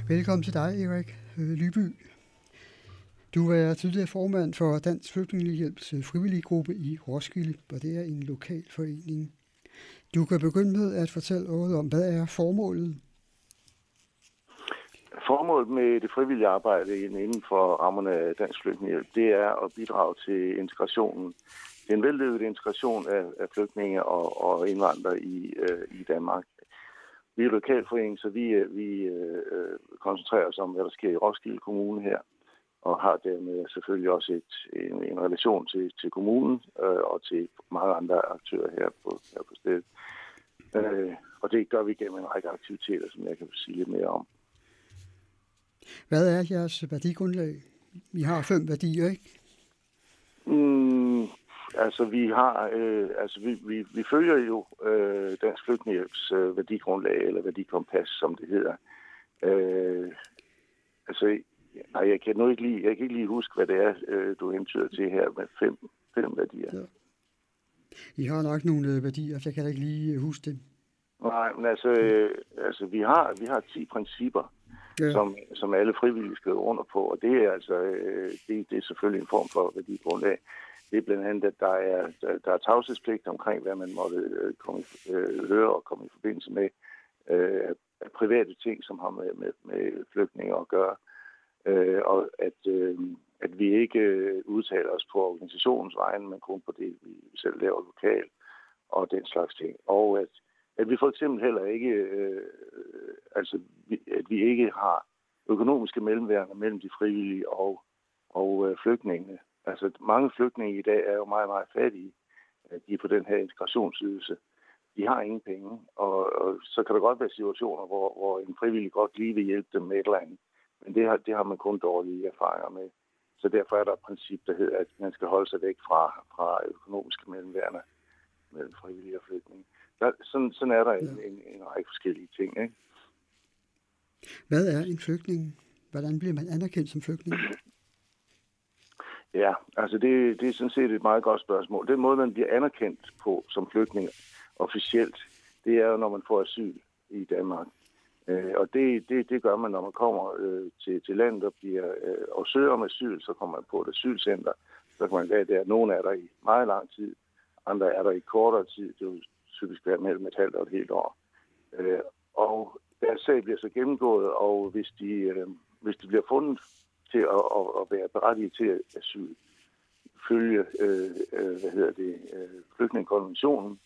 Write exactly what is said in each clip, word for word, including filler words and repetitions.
Velkommen til dig, Erik Lyby. Du er tidligere formand for Dansk Flygtningehjælps frivillige gruppe i Roskilde, og det er en lokal forening. Du kan begynde med at fortælle noget om, hvad er formålet? Formålet med det frivillige arbejde inden for rammerne af Dansk Flygtningehjælp, det er at bidrage til integrationen. Det er en vellykket integration af, af flygtninge og, og indvandrere i, øh, i Danmark. Vi er lokalforening, så vi, vi øh, koncentrerer os om, hvad der sker i Roskilde Kommune her, og har dermed selvfølgelig også et, en, en relation til, til kommunen øh, og til mange andre aktører her på, her på stedet. Øh, og det gør vi gennem en række aktiviteter, som jeg kan sige lidt mere om. Hvad er jeres værdigrundlag? Vi har fem værdier, ikke? Mm, altså vi har, øh, altså vi, vi, vi følger jo øh, Dansk Flygtningehjælps øh, værdigrundlag, eller værdikompas, som det hedder. Øh, altså, nej, jeg kan nu ikke lige, jeg kan ikke lige huske, hvad det er, øh, du hentyder til her med fem, fem værdier. Ja. I har nok nogle værdier, så jeg kan ikke lige huske det. Nej, men altså, øh, altså vi har, vi har ti principper. Ja. Som, som alle frivillige skriver under på, og det er altså øh, det, det er selvfølgelig en form for værdigrundlag. Det er blandt andet, at der er, der, der er tavshedspligt omkring, hvad man måtte øh, komme, øh, høre og komme i forbindelse med øh, private ting, som har med, med, med flygtninge at gøre, øh, og at, øh, at vi ikke udtaler os på organisationens vegne, men kun på det, vi selv laver lokalt og den slags ting. Og at At vi for eksempel heller ikke, øh, altså at vi ikke har økonomiske mellemværender mellem de frivillige og, og øh, flygtningene. Altså mange flygtninge i dag er jo meget, meget fattige. De er på den her integrationsydelse. De har ingen penge, og, og så kan der godt være situationer, hvor, hvor en frivillig godt lige vil hjælpe dem med et eller andet. Men det har, det har man kun dårlige erfaringer med. Så derfor er der et princip, der hedder, at man skal holde sig væk fra, fra økonomiske mellemværender mellem frivillige og flygtninge. Der, sådan, sådan er der en, ja. en, en række forskellige ting, ikke? Hvad er en flygtning? Hvordan bliver man anerkendt som flygtning? Ja, altså det, det er sådan set et meget godt spørgsmål. Den måde, man bliver anerkendt på som flygtning officielt, det er jo, når man får asyl i Danmark. Øh, og det, det, det gør man, når man kommer øh, til, til landet og, bliver, øh, og søger om asyl, så kommer man på et asylcenter. Så kan man være der. Nogle er der i meget lang tid, andre er der i kortere tid. Det er jo typisk være mellem et halvt og et helt år. Øh, og deres sag bliver så gennemgået, og hvis de, øh, hvis de bliver fundet til at, at, at være berettiget til asyl, følge øh, øh, hvad hedder det, øh, flygtningekonventionen,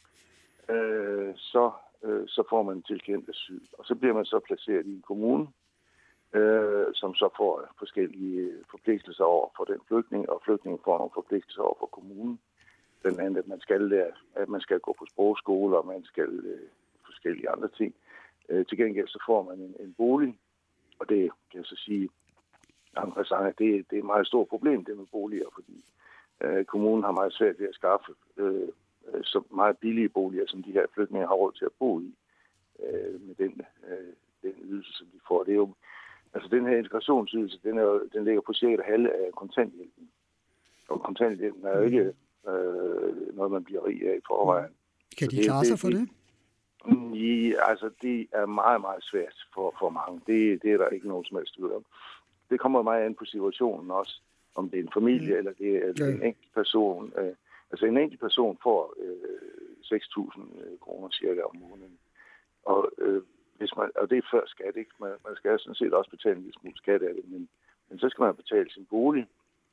øh, så, øh, så får man tilkendt asyl. Og så bliver man så placeret i en kommune, øh, som så får forskellige forpligtelser over for den flygtning, og flygtningen får nogle forpligtelser over for kommunen. Blandt andet, at man skal lære, at man skal gå på sprogskole, og man skal øh, forskellige andre ting. Øh, til gengæld så får man en, en bolig, og det kan jeg så sige, at det, det er et meget stort problem, det med boliger, fordi øh, kommunen har meget svært ved at skaffe øh, så meget billige boliger, som de her flygtninge har råd til at bo i, øh, med den, øh, den ydelse, som de får. Det er jo, altså den her integrationsydelse, den, er jo, den ligger på cirka halve af kontanthjælpen. Og kontanthjælpen er jo ikke Øh, noget, man bliver rig af i forvejen. Kan de klare sig for det? Ja, altså, det er meget, meget svært for, for mange. Det, det er der ikke nogen som helst tvivl om. Det kommer meget an på situationen også, om det er en familie, mm. eller det er ja. en enkelt person. Øh, altså, en enkelt person får øh, seks tusind kroner cirka om måneden. Og, øh, hvis man, og det er før skat, ikke? Man, man skal sådan set også betale en lille smule skat af det, men, men så skal man betale sin bolig.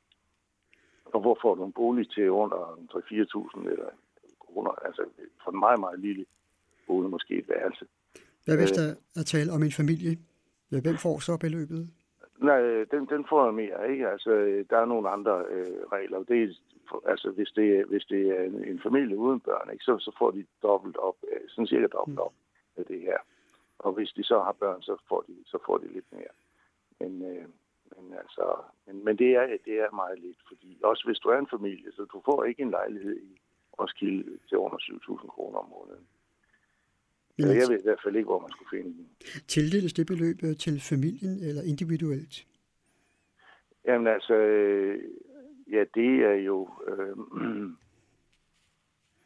Og hvor får du en bolig til under tre til fire tusind eller kroner? Altså for en meget, meget lille bolig, måske et værelse. Hvad hvis der er tale om en familie? Hvem får så beløbet? Nej, den, den får jeg mere, ikke? Altså, der er nogle andre øh, regler. Det er, altså, hvis det, hvis det er en, en familie uden børn, ikke, så, så får de dobbelt op, sådan cirka dobbelt op af det her. Og hvis de så har børn, så får de, så får de lidt mere. Men... Øh, Men, altså, men, men det, er, det er meget lidt, fordi også hvis du er en familie, så du får ikke en lejlighed i Roskilde til under syv tusind kroner om måneden. Så jeg ved i hvert fald ikke, hvor man skulle finde den. Tildeles det beløb til familien eller individuelt? Jamen altså, ja, det er jo... Øh,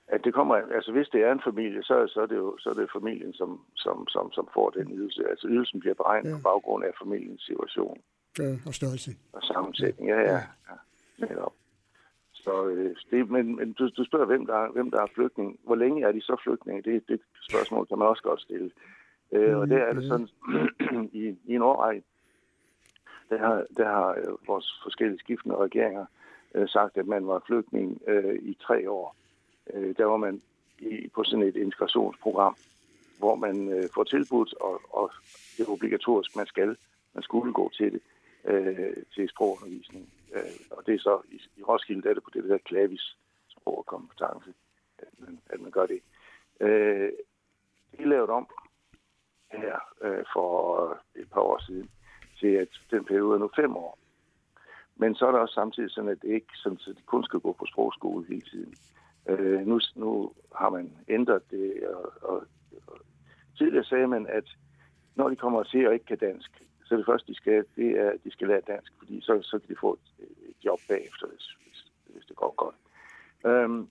at det kommer, altså hvis det er en familie, så, så er det jo så er det familien, som, som, som, som får den ydelse. Altså ydelsen bliver beregnet ja. på baggrund af familiens situation. Ja, og størrelse. Og sammensætning, ja, ja. ja. Netop. Så øh, det, men, men du, du spørger, hvem der, er, hvem der er flygtning. Hvor længe er de så flygtninge? Det, det spørgsmål kan man også godt stille. Øh, mm, og der er det sådan, i, i en årrække, der har, der har øh, vores forskellige skiftende regeringer øh, sagt, at man var flygtning øh, i tre år. Øh, der var man i, på sådan et integrationsprogram, hvor man øh, får tilbudt, og, og det er obligatorisk, man skal, man skulle gå til det, øh, til sprogundervisning. Øh, og det er så i, i Roskilde, der er det på det der klavis sprog og kompetence, at man, at man gør det. Øh, det er lavet om her øh, for et par år siden, til at den periode er nu fem år. Men så er der også samtidig sådan, at det ikke sådan, at de kun skal gå på sprogskole hele tiden. Øh, nu, nu har man ændret det, og, og, og tidligere sagde man, at når de kommer til og ikke kan dansk, så det første, de skal, det er, at de skal lære dansk, fordi så, så kan de få et, et job bagefter, hvis, hvis, hvis det går godt. Øhm,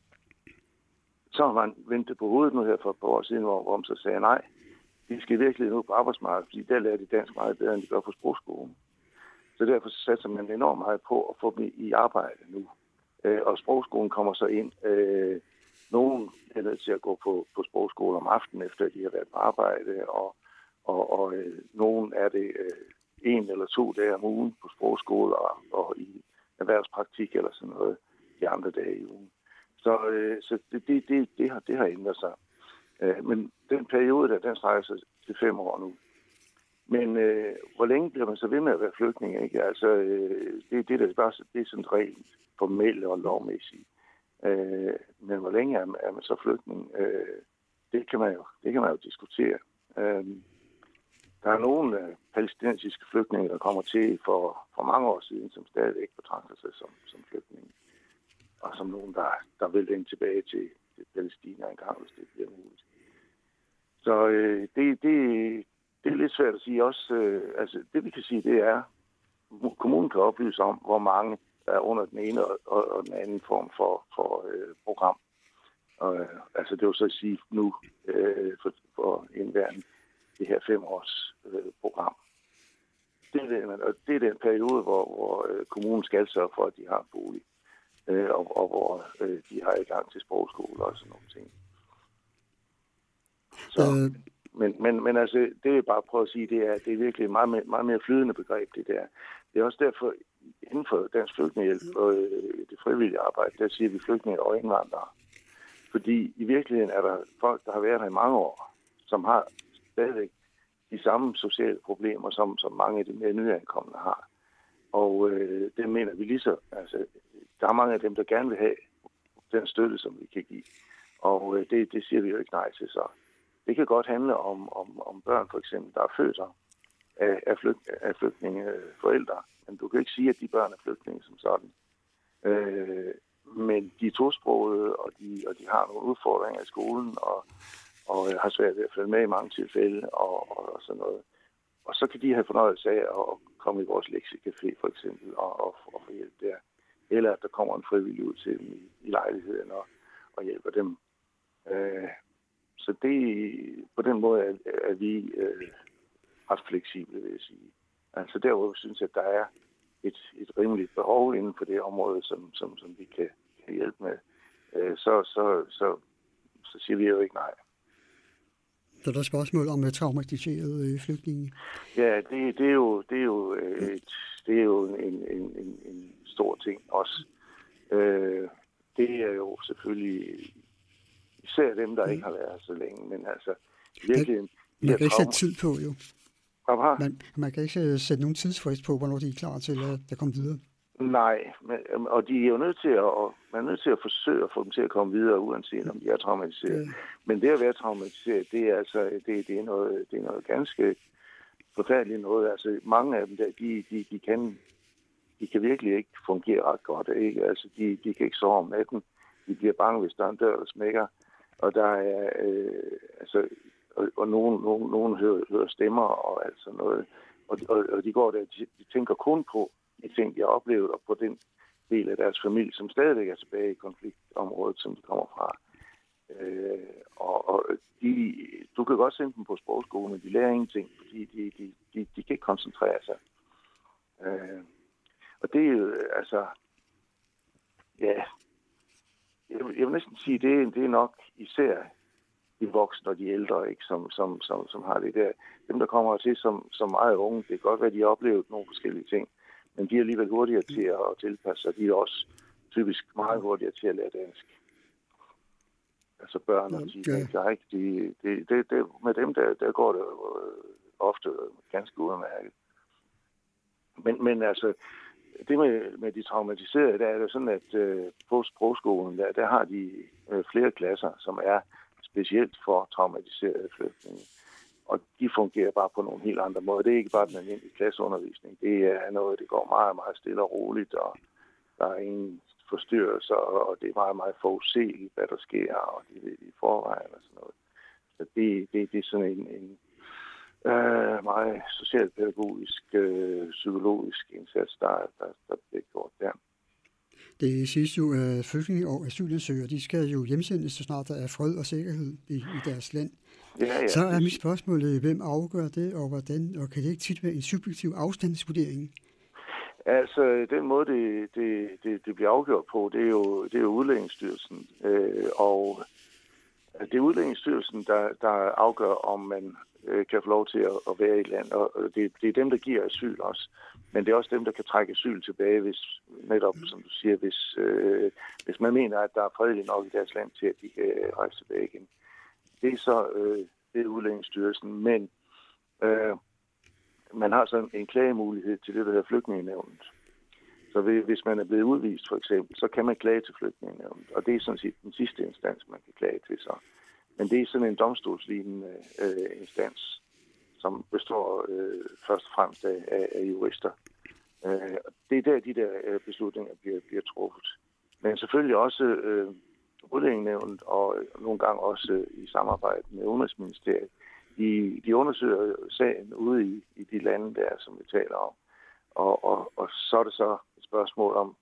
så har man ventet på hovedet nu her for et par år siden, hvor, hvor man så sagde, nej, de skal virkelig nu på arbejdsmarkedet, fordi der lærer de dansk meget bedre, end de gør på sprogskolen. Så derfor satser man enormt meget på at få dem i arbejde nu. Øh, og sprogskolen kommer så ind. Øh, nogen er nødt til at gå på, på sprogskole om aftenen, efter de har været på arbejde, og, og, og øh, nogen er det øh, en eller to dage om ugen på sprogskole og, og i erhvervspraktik eller sådan noget de andre dage i ugen. Så, øh, så det, det, det, det, har, det har ændret sig. Øh, men den periode, der, den strækker sig til fem år nu. Men øh, hvor længe bliver man så ved med at være flygtning? Ikke? Altså, øh, det, det, der bare, det er sådan rent formelle og lovmæssige. Øh, men hvor længe er man, er man så flygtning? Øh, det, kan man jo, det kan man jo diskutere. Øh, der er nogle øh, palæstinensiske flygtninge, der kommer til for, for mange år siden, som stadig ikke betragter sig som, som flygtninge. Og som nogen, der, der vil vende tilbage til, til Palæstina engang, hvis det bliver muligt. Så øh, det, det, det er lidt svært at sige også. Øh, altså, det vi kan sige, det er, at kommunen kan oplyse om, hvor mange der er under den ene og, og, og den anden form for, for øh, program. Og, øh, altså det vil så sige nu øh, for, for indværende det her fem års øh, program. Det er, den, og det er den periode, hvor, hvor øh, kommunen skal sørge for, at de har en bolig. Øh, og, og hvor øh, de har adgang til sprogskole og sådan nogle ting. Så, øh. men, men, men altså, det er bare at prøve at sige, det er, det er virkelig et meget, mere, meget mere flydende begreb, det der. Det er også derfor, inden for Dansk Flygtningehjælp og øh, det frivillige arbejde, der siger vi flygtninge og indvandrere. Fordi i virkeligheden er der folk, der har været her i mange år, som har stadigvæk de samme sociale problemer, som, som mange af de mere nyankomne har. Og øh, det mener vi lige så. Altså, der er mange af dem, der gerne vil have den støtte, som vi kan give. Og øh, det, det siger vi jo ikke nej til. Så det kan godt handle om, om, om børn, for eksempel, der er født af, af, flygt, af flygtningeforældre. Men du kan ikke sige, at de børn er flygtninge som sådan. Øh, men de er tosprogede, og de, og de har nogle udfordringer i skolen, og, og har svært ved at følge med i mange tilfælde, og, og, og sådan noget. Og så kan de have fornøjelse af at komme i vores lektiecafé, for eksempel, og, og, og få hjælp der. Eller at der kommer en frivillig ud til dem i, i lejligheden og, og hjælper dem. Øh, så det, på den måde er, er vi øh, ret fleksible, vil jeg sige. Altså derudover synes jeg, at der er et, et rimeligt behov inden for det område, som, som, som vi kan, kan hjælpe med. Øh, så, så, så, så siger vi jo ikke nej. Så der er spørgsmål om traumatiserede flygtninge? Ja, det, det er jo, det er jo, et, det er jo en, en, en, en stor ting også. Øh, det er jo selvfølgelig især dem, der ikke har været så længe, men altså virkelig... Man, man kan ikke sætte tid på, jo. Man, man kan ikke sætte nogen tidsfrist på, hvornår de er klar til at, at komme videre. Nej, men, og de er jo nødt til at, og man er nødt til at forsøge at få dem til at komme videre, uanset om de er traumatiseret. Ja. Men det at være traumatiseret, det er altså det, det er noget, det er noget ganske forfærdeligt noget. Altså mange af dem der, de, de, de kan, de kan virkelig ikke fungere ret godt, ikke? Altså de, de kan ikke sove om natten. De bliver bange, hvis der er en dør, der smækker. Og der er øh, altså og, og nogen, nogen, nogen hører, hører stemmer og alt sådan noget. Og, og, og de går der, de, de tænker kun på de ting, de har oplevet, og på den del af deres familie, som stadigvæk er tilbage i konfliktområdet, som de kommer fra. Øh, og og de, du kan godt sende dem på sprogskole, men de lærer ingenting, fordi de, de, de, de kan ikke koncentrere sig. Øh, og det er jo, altså, ja, jeg vil, jeg vil næsten sige, det, det er nok især de voksne og de ældre, ikke, som, som, som, som har det der. Dem, der kommer til som, som meget unge, det kan godt være, at de har oplevet nogle forskellige ting, men de er alligevel hurtigere til at tilpasse sig. De er også typisk meget hurtigere til at lære dansk. Altså børn og teenager, ikke? De, de, de, de, med dem, der, der går det ofte ganske udmærket. Men, men altså, det med, med de traumatiserede, der er det sådan, at øh, på sprogskolen, der, der har de øh, flere klasser, som er specielt for traumatiserede flygtninge. Og de fungerer bare på nogle helt andre måder. Det er ikke bare den almindelige klasseundervisning. Det er noget, det går meget, meget stille og roligt, og der er ingen forstyrrelser, og det er meget, meget forudsigeligt, hvad der sker, og det ved de i forvejen og sådan noget. Så det, det, det er sådan en, en øh, meget socialpædagogisk, øh, psykologisk indsats, der, der, der bliver gjort der. Det siges jo, at flygtninge og asylansøgere, de skal jo hjemsendes, så snart der er fred og sikkerhed i, i deres land. Ja, ja, så er mit spørgsmål, hvem afgør det, og hvordan, og kan det ikke tit være en subjektiv afstandsvurdering? Altså, den måde, det, det, det, det bliver afgjort på, det er jo, det er jo Udlændingsstyrelsen. Øh, og det er Udlændingsstyrelsen, der, der afgør, om man øh, kan få lov til at, at være i et land. Og det, det er dem, der giver asyl også. Men det er også dem, der kan trække asyl tilbage, hvis netop, som du siger, hvis, øh, hvis man mener, at der er fredeligt nok i deres land til, at de kan rejse tilbage igen. Det er så øh, det er Udlændingsstyrelsen, men øh, man har så en klagemulighed til det, der hedder Flygtningenævnet. Så hvis man er blevet udvist, for eksempel, så kan man klage til Flygtningenævnet, og det er sådan set den sidste instans, man kan klage til så. Men det er sådan en domstolslignende øh, instans, som består øh, først og fremmest af, af, af jurister. Øh, det er der, de der øh, beslutninger bliver, bliver truffet. Men selvfølgelig også øh, Udlændingenævnet, og nogle gange også øh, i samarbejde med Udenrigsministeriet. De, de undersøger sagen ude i, i de lande der, som vi taler om. Og, og, og så er det så et spørgsmål om,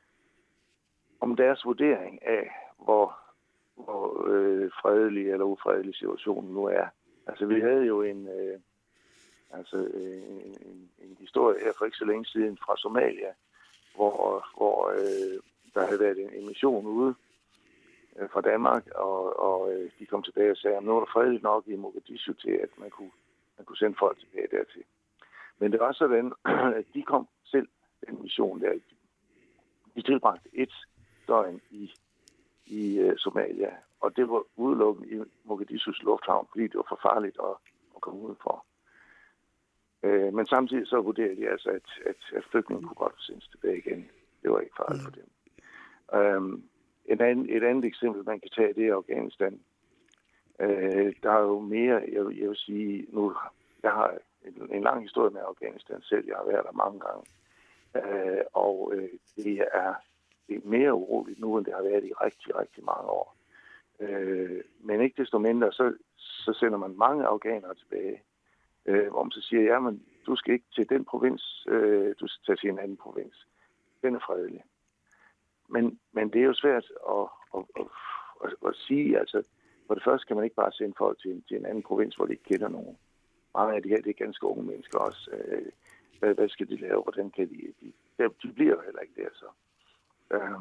om deres vurdering af, hvor, hvor øh, fredelig eller ufredelig situationen nu er. Altså, vi havde jo en, øh, altså, en, en, en historie her for ikke så længe siden fra Somalia, hvor, hvor øh, der havde været en, en mission ude øh, fra Danmark, og, og øh, de kom tilbage og sagde, at nu er der fredeligt nok i Mogadishu til, at man kunne, man kunne sende folk tilbage dertil. Men det var sådan, at de kom selv, den mission der. De tilbragte et døgn i, i uh, Somalia, og det var udelukket i Mogadishus lufthavn, fordi det var for farligt at, at komme ud for. Uh, men samtidig så vurderede de altså, at, at, at flygtningen kunne godt sendes tilbage igen. Det var ikke farligt for dem. Um, et, andet, et andet eksempel, man kan tage, det er Afghanistan. Uh, der er jo mere, jeg, jeg vil sige, nu jeg har en, en lang historie med Afghanistan selv. Jeg har været der mange gange. Uh, og uh, det, er, det er mere uroligt nu, end det har været i rigtig, rigtig mange år. Uh, men ikke desto mindre, så, så sender man mange afghanere tilbage, uh, hvor man så siger, ja, men du skal ikke til den provins, uh, du skal tage til en anden provins. Den er fredelig. Men, men det er jo svært at, at, at, at, at sige, altså, for det første kan man ikke bare sende folk til, til en anden provins, hvor de ikke kender nogen. Mange af de her, det er ganske unge mennesker også. Øh, hvad, hvad skal de lave? Hvordan kan de... De, de bliver jo heller ikke der, så. Øh,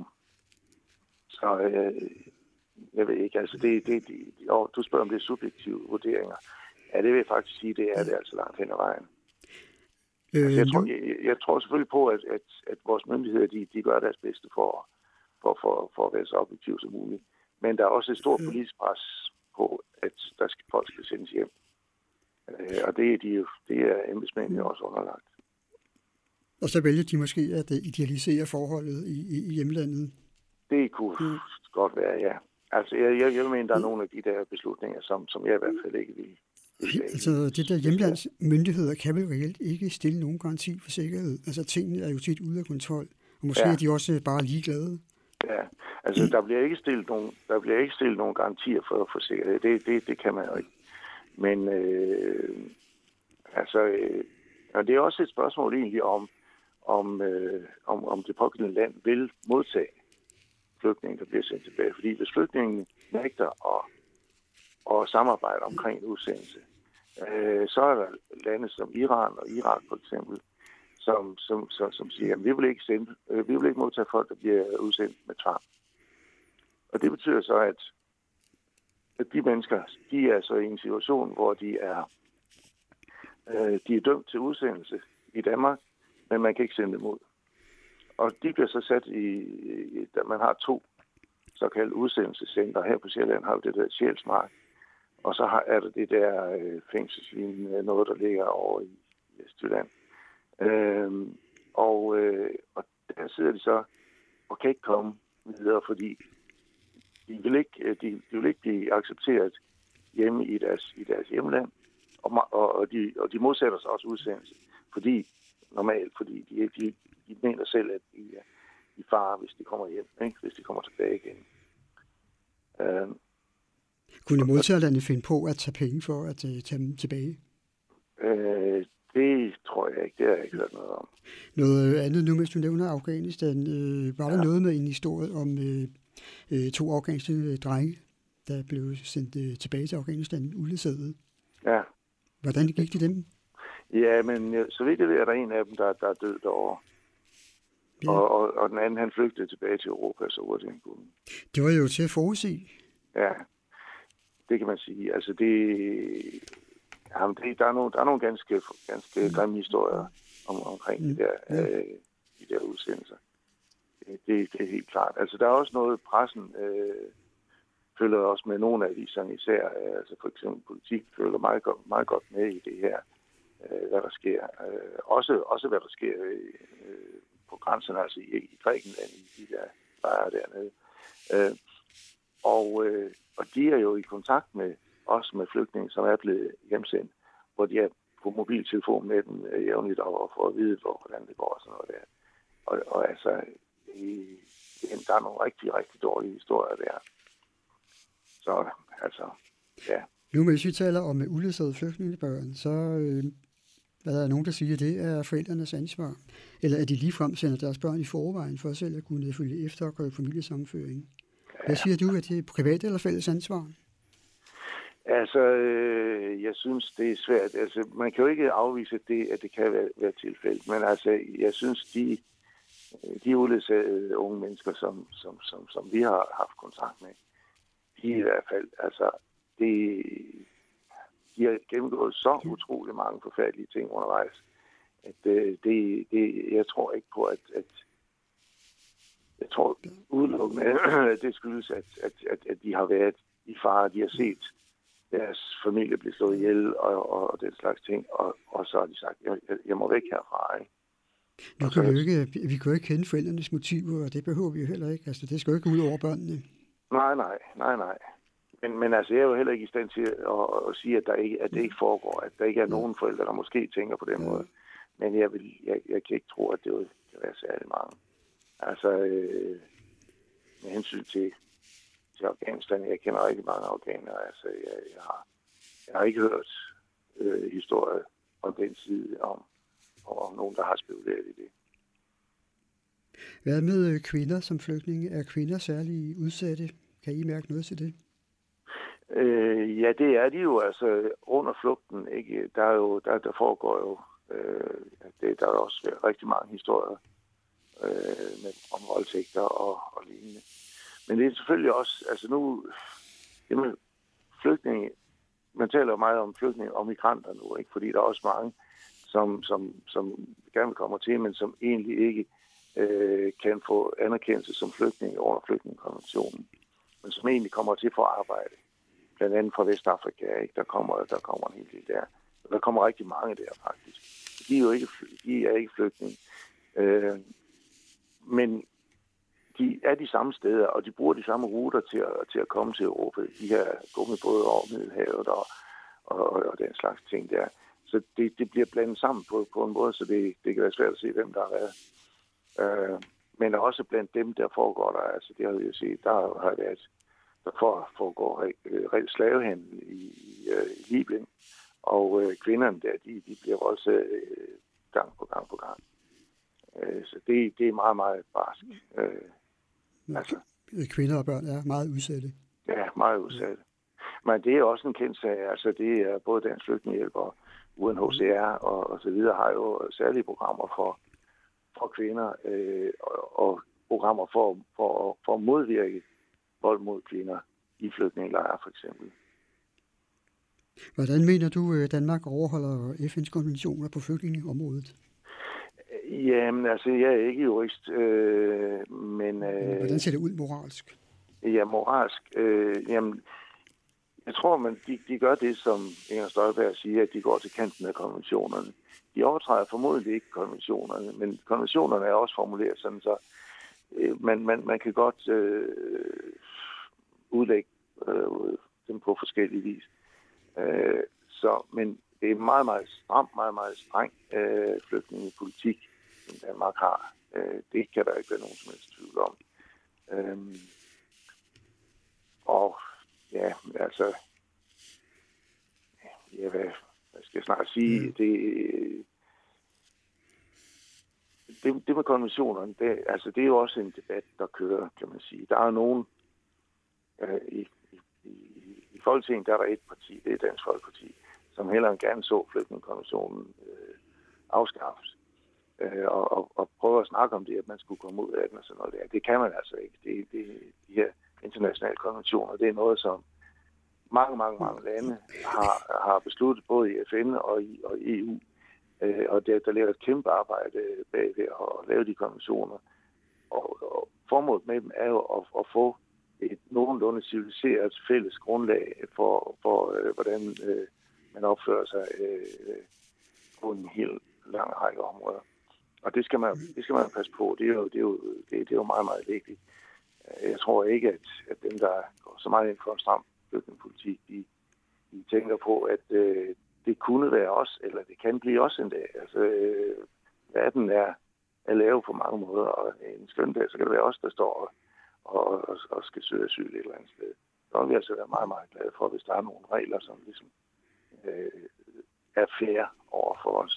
så øh, jeg ved ikke, altså det... det de, de, du spørger, om det er subjektive vurderinger. Ja, det vil jeg faktisk sige, det er det altså langt hen ad vejen. Øh, altså, jeg, tror, jeg, jeg tror selvfølgelig på, at, at, at vores myndigheder, de, de gør deres bedste for, for, for, for at være så objektive som muligt. Men der er også et stort politisk pres på, at der skal, folk skal sendes hjem. Og det er, de jo, det er embedsmændene også underlagt. Og så vælger de måske at idealisere forholdet i, i, i hjemlandet? Det kunne mm. godt være, ja. Altså, jeg, jeg, jeg mener, der er mm. nogle af de der beslutninger, som, som jeg i hvert fald ikke vil. Altså, det der hjemlandsmyndigheder kan vel reelt ikke stille nogen garanti for sikkerhed. Altså, tingene er jo tit ude af kontrol, og måske ja. er de også bare ligeglade. Ja, altså, der bliver ikke stillet nogen, der bliver ikke stillet nogen garantier for, for sikkerhed. Det, det, det kan man jo ikke. Men øh, altså, øh, og det er også et spørgsmål egentlig om, om, øh, om, om det pågældende land vil modtage flygtninge, der bliver sendt tilbage. Fordi hvis flygtningen nægter at, at samarbejde omkring en udsendelse. Øh, så er der lande som Iran og Irak for eksempel, som, som, som, som siger, at vi vil ikke sende, øh, vi vil ikke modtage folk, der bliver udsendt med tvang. Og det betyder så, at, at de mennesker, de er så i en situation, hvor de er, øh, de er dømt til udsendelse i Danmark, men man kan ikke sende dem ud. Og de bliver så sat i, i man har to såkaldte udsendelsescenter. Her på Sjælland har vi det der Sjælsmark, og så har, er der det der øh, fængselslignende noget, der ligger over i Vestjylland. Øhm, og, øh, og der sidder de så og kan ikke komme videre, fordi de vil ikke, de, de vil ikke blive accepteret hjemme i deres, i deres hjemland, og, og, og, de, og de modsætter sig også udsendelse, fordi normalt, fordi de, de, de mener selv, at de er i fare, hvis de kommer hjem, ikke? Hvis de kommer tilbage igen. Øhm, Kunne modtagerlandet finde på at tage penge for at uh, tage dem tilbage? Øh, det tror jeg ikke. Det har jeg ikke hørt noget om. Noget andet nu, mens du nævner Afghanistan. Øh, var der ja. noget med en historie om øh, øh, to afghanske drenge, der blev sendt øh, tilbage til Afghanistan uledsaget? Ja. Hvordan gik det dem? Ja, men så vidt jeg ved, er der en af dem, der, der er død derovre. Ja. Og, og, og den anden, han flygtede tilbage til Europa, så hurtigt han kunne. Det var jo til at forudse. Ja, det kan man sige. Altså, det... Jamen, det, der, er nogle, der er nogle ganske, ganske mm. grimme historier om, omkring mm. de, der, ja. øh, de der udsendelser. Det, det, det er helt klart. Altså, der er også noget, pressen øh, følger også med nogle af aviserne især. Øh, altså for eksempel politik følger meget, meget godt med i det her, øh, hvad der sker. Øh, også, også hvad der sker øh, på grænsen, altså i, i Grækenland, i de der lejre dernede. Øh, og, øh, og de er jo i kontakt med også med flygtninge, som er blevet hjemsendt, hvor de er på mobiltelefon med dem øh, jævnligt og får at vide, hvor, hvordan det går og sådan noget der. Og, og altså, i, der er nogle rigtig, rigtig dårlige historier der. Så, altså, ja. Nu, hvis vi taler om uledsagede flygtningebørn, så øh, hvad er der nogen, der siger, at det er forældrenes ansvar? Eller at de ligefrem sender deres børn i forvejen for selv at kunne følge efter og gøre familiesammenføring? Hvad siger du, at det er privat eller fælles ansvar? Altså, øh, jeg synes, det er svært. Altså, man kan jo ikke afvise det, at det kan være, være tilfældet. Men altså, jeg synes, de, de uledsagede unge mennesker, som, som, som, som vi har haft kontakt med, de i hvert fald, altså, de, de har gennemgået så utrolig mange forfærdelige ting undervejs, at det, det, det jeg tror ikke på, at, at jeg tror udelukkende, at det skyldes, at, at, at, at de har været i fare, de har set deres familie blive slået ihjel og, og, og den slags ting, og, og så har de sagt, jeg, jeg, jeg må væk herfra, ikke? Nu kan vi, jo ikke, vi kan jo ikke kende forældrenes motiver, og det behøver vi jo heller ikke. Altså, det skal jo ikke ud over børnene. Nej, nej, nej, nej. Men, men altså, jeg er jo heller ikke i stand til at, at sige, at, der ikke, at det ikke foregår, at der ikke er nogen forældre, der måske tænker på den ja. måde. Men jeg, vil, jeg, jeg kan ikke tro, at det kan være særlig mange. Altså, øh, med hensyn til til Afghanistan. Jeg kender rigtig mange afghanere. Altså, jeg, jeg, har, jeg har ikke hørt øh, historier om den side, om, om nogen, der har spekuleret i det. Hvad med kvinder som flygtninge? Er kvinder særligt udsatte? Kan I mærke noget til det? Øh, ja, det er de jo. Altså, under flugten, ikke? Der, er jo, der, der foregår jo øh, det, der er også rigtig mange historier øh, med, om voldtægter og, og lignende. Men det er selvfølgelig også, altså nu, jamen, flygtninge, man taler jo meget om flygtninge og migranter nu, ikke? Fordi der er også mange, som, som, som gerne vil komme til, men som egentlig ikke øh, kan få anerkendelse som flygtninge under flygtningekonventionen, men som egentlig kommer til for at arbejde. Blandt andet fra Vestafrika, ikke? Der kommer, der kommer en hel del der. Der kommer rigtig mange der, faktisk. De er jo ikke, de er ikke flygtninge. Øh, men de er de samme steder, og de bruger de samme ruter til at, til at komme til Europa. De her gummibåde over Middelhavet og, og, og den slags ting der. Så det, det bliver blandet sammen på, på en måde, så det, det kan være svært at se, hvem der har været. Øh, men også blandt dem, der foregår der, altså det har vi jo set, der har været, der foregår reelt slavehandel i, i, i Libyen, og øh, kvinderne der, de, de bliver også øh, gang på gang på gang. Øh, så det, det er meget, meget barsk. Øh, Altså. Kvinder og børn er meget udsatte. Ja, meget udsatte. Men det er også en kendt sag. Altså, det er både Dansk Flygtningehjælp og U N H C R og, og så videre har jo særlige programmer for, for kvinder øh, og, og programmer for, for, for at modvirke vold mod kvinder i flygtningelejre for eksempel. Hvordan mener du, at Danmark overholder F N's konventioner på flygtningeområdet? Jamen, altså, jeg er ikke jurist, øh, men... Øh, Hvordan ser det ud moralsk? Ja, moralsk. Øh, jamen, jeg tror, man de, de gør det, som Inger Støjberg siger, at de går til kanten af konventionerne. De overtræder formodentlig ikke konventionerne, men konventionerne er også formuleret sådan, så øh, man, man, man kan godt øh, udlægge øh, dem på forskellige vis. Øh, så, men det er meget, meget stram, meget, meget streng øh, flygtningepolitik, som Danmark har. Øh, det kan der ikke være nogen som helst tvivl om. Øh, og ja, altså, ja, hvad, hvad skal jeg snart sige? Mm. Det, det, det med konventionerne, det, altså, det er jo også en debat, der kører, kan man sige. Der er nogen øh, i, i, i Folketinget, der er der et parti, det er Dansk Folkeparti, som hellere gerne så flygtningekonventionen øh, afskaffes. Øh, og, og, og prøve at snakke om det, at man skulle komme ud af den og sådan noget der. Det kan man altså ikke. Det, det, de her internationale konventioner, det er noget, som mange, mange, mange lande har, har besluttet, både i F N og i, og i E U. Øh, og der, der ligger et kæmpe arbejde bagved at lave de konventioner. Og, og formålet med dem er jo at, at få et nogenlunde civiliseret fælles grundlag for, for øh, hvordan øh, man opfører sig øh, på en helt lang række områder. Og det skal man, det skal man passe på. Det er jo, det er jo, det, det er jo meget, meget vigtigt. Jeg tror ikke, at, at dem, der går så meget ind for en stram flygtningepolitik, de, de tænker på, at øh, det kunne være os, eller det kan blive os en dag. Altså, øh, verden er, er lavet på mange måder, og en skøn dag, så kan det være os, der står og, og, og skal søge asyl et eller andet sted. Så vil vi altså være meget, meget glade for, hvis der er nogle regler, som ligesom øh, er fair over for os.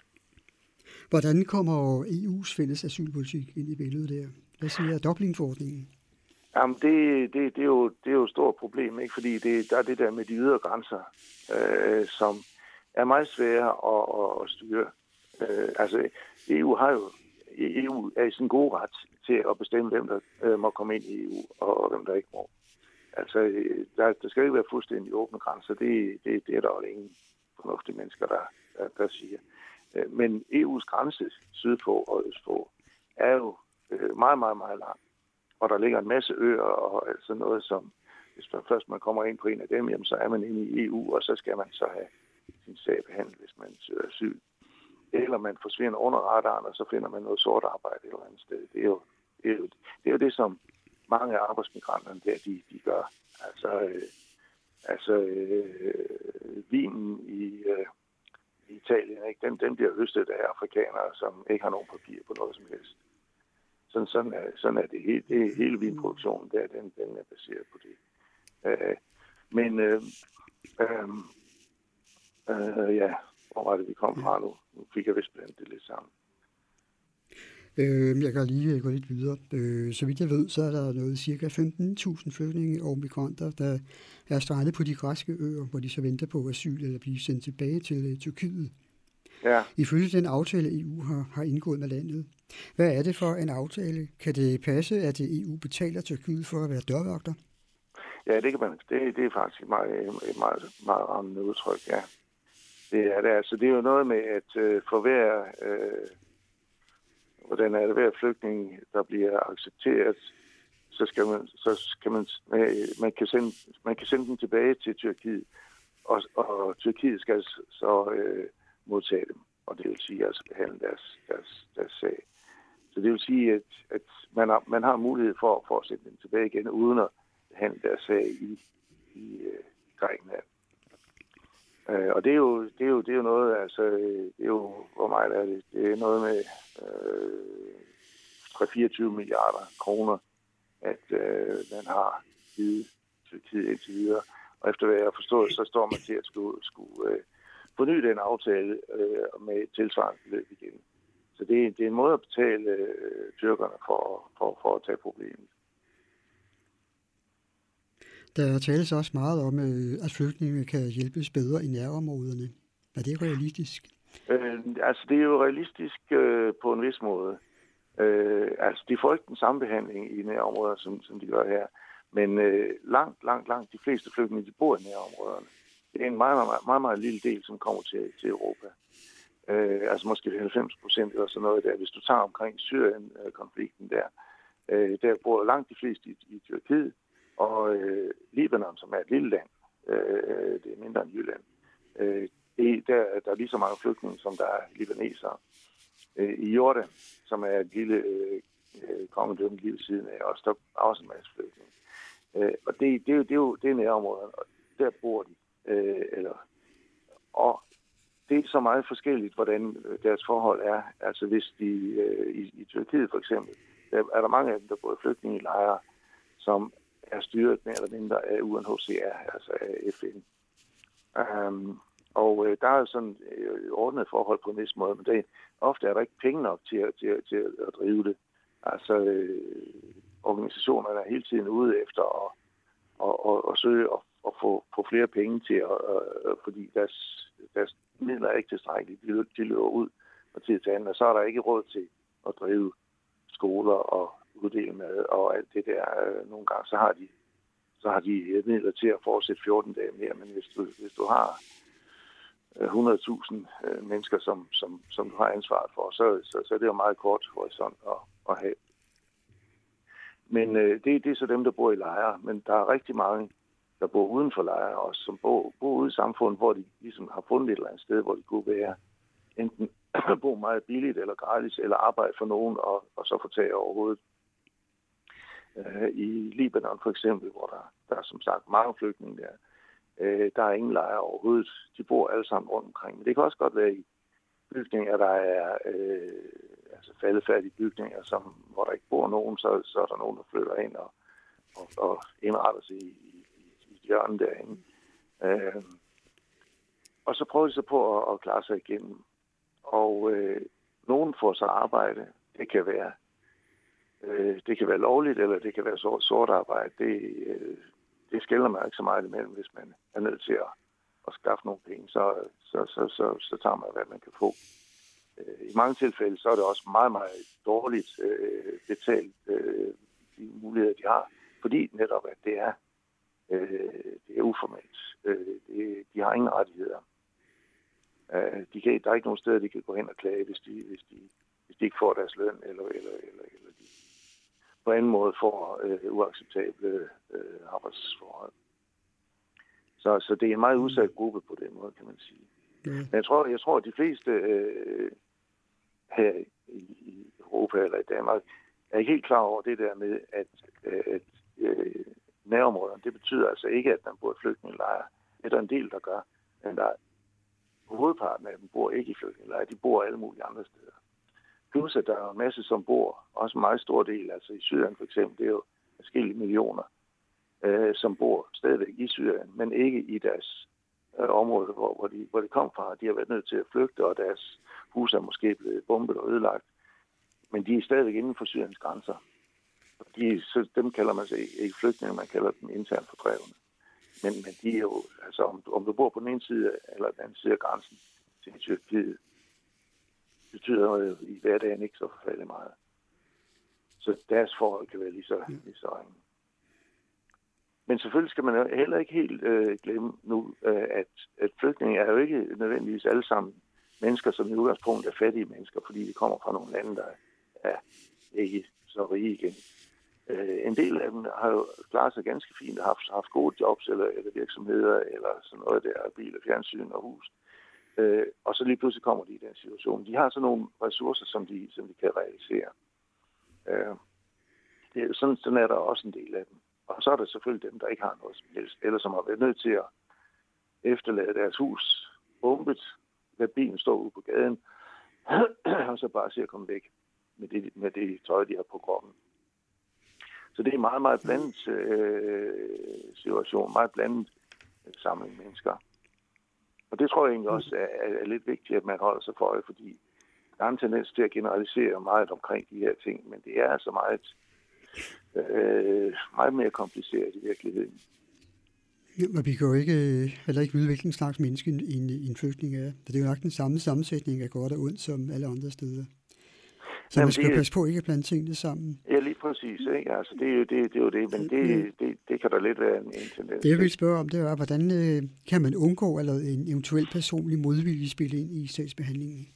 Hvordan kommer E U's fælles asylpolitik ind i billedet der? Hvad siger Dublin-forordningen? Jamen, det, det, det, er jo, det er jo et stort problem, ikke? Fordi det, der er det der med de ydre grænser, øh, som er meget svære at, at styre. Øh, altså, E U har jo E U er i sin gode ret til at bestemme, hvem der øh, må komme ind i E U, og hvem der ikke må. Altså, der, der skal ikke være fuldstændig åbne grænser. Det, det, det er der jo ingen fornuftige mennesker, der, der, der siger. Men E U's grænse sydpå og østpå er jo meget, meget, meget lang. Og der ligger en masse øer og altså noget, som hvis man først man kommer ind på en af dem, jamen, så er man inde i E U, og så skal man så have sin sag behandlet, hvis man søger asyl. Eller man forsvinder under radaren, og så finder man noget sort arbejde et eller andet sted. Det er jo det, er jo, det, er jo det som mange af arbejdsmigranterne der, de, de gør. Altså, øh, altså øh, vinen i... Øh, i Italien, ikke? Den, den bliver høstet af afrikanere, som ikke har nogen papir på noget som helst. Sådan, sådan, er, sådan er det hele. Det er hele vinproduktionen der, den, den er baseret på det. Øh, men øh, øh, øh, ja, hvor var det, vi kom fra nu? Nu fik jeg vist blandt det lidt sammen. Øh, jeg kan lige gå lidt videre. Øh, så vidt jeg ved, så er der noget cirka femten tusind flygtninge og migranter, der er strandet på de græske øer, hvor de så venter på asyl eller blive sendt tilbage til uh, Tyrkiet. Ja. Ifølge den aftale, E U har, har indgået med landet. Hvad er det for en aftale? Kan det passe, at E U betaler Tyrkiet for at være dørvogter? Ja, det kan man. Det, det er faktisk et meget, et meget, meget rammende udtryk, ja. Det er det. Altså, det er jo noget med, at øh, for hver... Øh, hvordan er det hver flygtning, der bliver accepteret, så skal man, så skal man, man kan sende, man kan sende dem tilbage til Tyrkiet, og, og Tyrkiet skal så øh, modtage dem, og det vil sige altså behandle deres, deres, deres sag. Så det vil sige, at, at man, har, man har mulighed for, for at sende dem tilbage igen, uden at behandle deres sag i, i øh, Grækenland. Øh, og det er, jo, det, er jo, det er jo noget, altså, det er jo, hvor meget er det? Det er noget med øh, tre til fireogtyve milliarder kroner, at øh, man har givet Tyrkiet indtil videre. Og efter hvad jeg har forstået, så står man til at skulle, skulle øh, forny den aftale øh, med et tilsvarende beløb igen. Så det, det er en måde at betale øh, tyrkerne for, for, for at tage problemet. Der tales også meget om, at flygtninge kan hjælpes bedre i nærområderne. Er det realistisk? Øh, altså, det er jo realistisk øh, på en vis måde. Øh, altså, de får ikke den samme behandling i nærområder, som, som de gør her. Men øh, langt, langt, langt de fleste flygtninge, de bor i nærområderne. Det er en meget, meget, meget, meget lille del, som kommer til, til Europa. Øh, altså måske halvfems procent eller sådan noget der. Hvis du tager omkring Syrien-konflikten der, øh, der bor langt de fleste i, i Tyrkiet, og øh, Libanon, som er et lille land, øh, det er mindre end Jylland, øh, det, der, der er lige så mange flygtninge, som der er libanesere. Øh, I Jordan, som er et lille øh, kongedømme lige ved siden af, også der er også en masse flygtninge. Øh, og det, det, er jo, det er jo det er nærområderne, og der bor de. Øh, eller, og det er så meget forskelligt, hvordan deres forhold er. Altså hvis de øh, i, i Tyrkiet for eksempel, der er der mange af dem, der bor i flygtningelejre, som er styret mere eller mindre af U N H C R, altså af F N. Um, og øh, der er sådan øh, ordnet forhold på en vis måde, men det, ofte er der ikke penge nok til, til, til at drive det. Altså øh, organisationerne er hele tiden ude efter at, at, at, at søge at, at få, få flere penge til, at, at, fordi deres, deres midler er ikke tilstrækkeligt. De, de løber ud fra tid til anden, og så er der ikke råd til at drive skoler og uddele mad og alt det der. Nogle gange så har de så har de midler til at fortsætte fjorten dage mere, men hvis du, hvis du har hundrede tusind mennesker, som, som, som du har ansvaret for, så, så, så er det jo meget kort horisont at, at have. Men øh, det, det er så dem, der bor i lejre, men der er rigtig mange, der bor uden for lejre også, som bor, bor ude i samfundet, hvor de ligesom har fundet et eller andet sted, hvor de kunne være enten bo meget billigt eller gratis, eller arbejde for nogen og, og så få tag over hovedet. Øh, I Libanon for eksempel, hvor der, der er som sagt mange flygtninge der, øh, der er ingen lejre overhovedet. De bor alle sammen rundt omkring. Men det kan også godt være i bygninger, der er øh, altså faldefærdige bygninger, som, hvor der ikke bor nogen, så, så er der nogen, der flytter ind og, og, og indretter sig i, i, i hjørnet derinde. Øh, og så prøver de så på at, at klare sig igennem. Og øh, nogen får så arbejde. Det kan være øh, det kan være lovligt, eller det kan være sort, sort arbejde. Det, øh, det skiller man ikke så meget imellem, hvis man er nødt til at, at skaffe nogle penge. Så, så, så, så, så tager man, hvad man kan få. Øh, I mange tilfælde så er det også meget, meget dårligt øh, betalt, øh, de muligheder, de har. Fordi netop, at det er, øh, det er uformelt. Øh, det, de har ingen rettigheder. Uh, de kan, der er ikke nogen steder, de kan gå hen og klage, hvis de, hvis de, hvis de ikke får deres løn, eller, eller, eller, eller de på anden måde får uh, uacceptable uh, arbejdsforhold. Så, så det er en meget udsat gruppe på den måde, kan man sige. Mm. Men jeg tror, jeg tror, at de fleste uh, her i, i Europa eller i Danmark er ikke helt klar over det der med, at, uh, at uh, nærområderne, det betyder altså ikke, at man bor i flygtningelejre. Det er der en del, der gør, men der hovedparten af dem bor ikke i flygtningelejre, de bor alle mulige andre steder. Plus at der er en masse, som bor, også en meget stor del, altså i Syrien for eksempel, det er jo forskellige millioner, øh, som bor stadigvæk i Syrien, men ikke i deres øh, område, hvor, hvor, de, hvor de kom fra. De har været nødt til at flygte, og deres hus er måske blevet bombet og ødelagt. Men de er stadigvæk inden for Syriens grænser. De, så dem kalder man sig ikke flygtninge, man kalder dem internt fordrevne. Men, men de er jo, altså om, om du bor på den ene side eller den anden side af grænsen til Tyrkiet, betyder jo i hverdagen ikke så forfærdeligt meget. Så deres forhold kan være lige så, lige så ringe. Men selvfølgelig skal man jo heller ikke helt øh, glemme nu, øh, at, at flygtninge er jo ikke nødvendigvis alle sammen mennesker, som i udgangspunkt er fattige mennesker, fordi de kommer fra nogle lande, der er ikke så rige igen. Uh, en del af dem har jo klaret sig ganske fint og haft, haft gode jobs eller, eller virksomheder eller sådan noget der, bil og fjernsyn og hus. Uh, og så lige pludselig kommer de i den situation. De har sådan nogle ressourcer, som de, som de kan realisere. Uh, det er, sådan, sådan er der også en del af dem. Og så er der selvfølgelig dem, der ikke har noget som helst, eller som har været nødt til at efterlade deres hus bombet, lade bilen stå ude på gaden, og så bare se at komme væk med det, med det tøj, de har på kroppen. Så det er en meget, meget blandet øh, situation, meget blandet samling mennesker. Og det tror jeg egentlig også er, er, er lidt vigtigt, at man holder sig for øje, fordi der er en tendens til at generalisere meget omkring de her ting, men det er altså meget, øh, meget mere kompliceret i virkeligheden. Ja, og vi kan jo ikke, heller ikke vide, hvilken slags menneske en, en flygtning er. Det er jo nok den samme sammensætning af godt og ondt som alle andre steder. Så Jamen, man skal jo det, passe på ikke at blande tingene sammen. Ja, lige præcis. Ikke? Altså, det, er jo, det, det er jo det, men det, det, det kan der lidt være en, en tendens. Det jeg vil spørge om, det er, hvordan øh, kan man undgå at lade en eventuel personlig modvilje spille ind i sagsbehandlingen?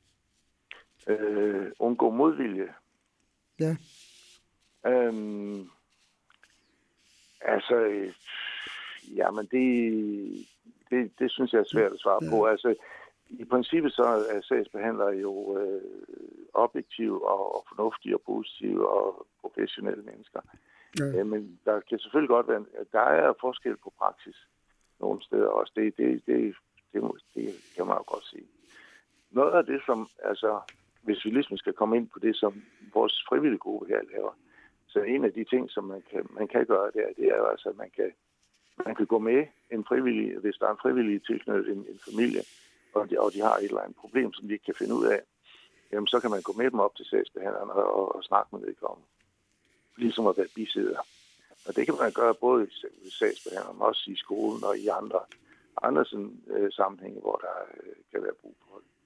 Øh, undgå modvilje? Ja. Øhm, altså, øh, jamen det, det, det synes jeg er svært at svare ja. på. Altså, i princippet så er sagsbehandlere jo øh, objektive og, og fornuftige og positive og professionelle mennesker. Ja. Øh, men der kan selvfølgelig godt være, der er forskel på praksis nogle steder også. Det, det, det, det, det kan man jo godt sige. Noget af det, som, altså, hvis vi ligesom skal komme ind på det, som vores frivillige gruppe her laver, så en af de ting, som man kan, man kan gøre der, det er jo altså, at man kan, man kan gå med en frivillig, hvis der er en frivillig tilknyttet en, en familie, og de, og de har et eller andet problem, som de ikke kan finde ud af, jamen så kan man gå med dem op til sagsbehandleren og, og, og snakke med vedkommende. Ligesom at være bisidder. Og det kan man gøre både i sagsbehandleren, men også i skolen og i andre, andre sådan, øh, sammenhænge, hvor der øh, kan være brug for det.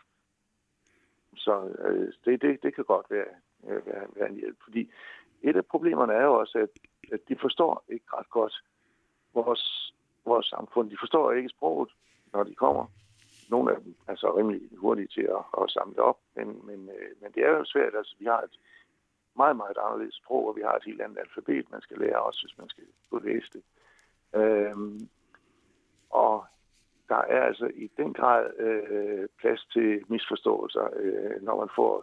Så øh, det, det, det kan godt være, øh, være, være en hjælp. Fordi et af problemerne er jo også, at, at de forstår ikke ret godt vores, vores samfund. De forstår ikke sproget, når de kommer. Nogle af dem er så rimelig hurtige til at, at samle det op, men, men, øh, men det er jo svært. Altså, vi har et meget, meget anderledes sprog, og vi har et helt andet alfabet, man skal lære også, hvis man skal kunne læse det. Øhm, og der er altså i den grad øh, plads til misforståelser, øh, når man får